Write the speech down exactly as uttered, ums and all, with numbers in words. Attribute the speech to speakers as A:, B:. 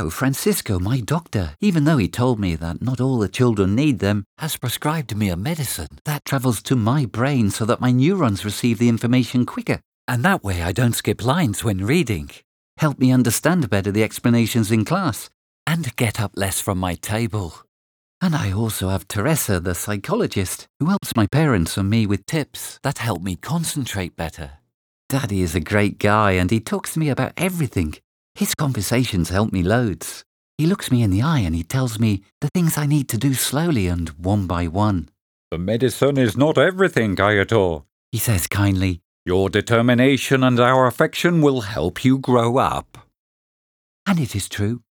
A: Now, Francisco, my doctor, even though he told me that not all the children need them, has prescribed me a medicine that travels to my brain so that my neurons receive the information quicker, and that way I don't skip lines when reading. Help me understand better the explanations in class, and get up less from my table. And I also have Teresa, the psychologist, who helps my parents and me with tips that help me concentrate better. Daddy is a great guy and he talks to me about everything. His conversations help me loads. He looks me in the eye and he tells me the things I need to do slowly and one by one.
B: The medicine is not everything, Ayato,
A: he says kindly.
B: Your determination and our affection will help you grow up.
A: And it is true.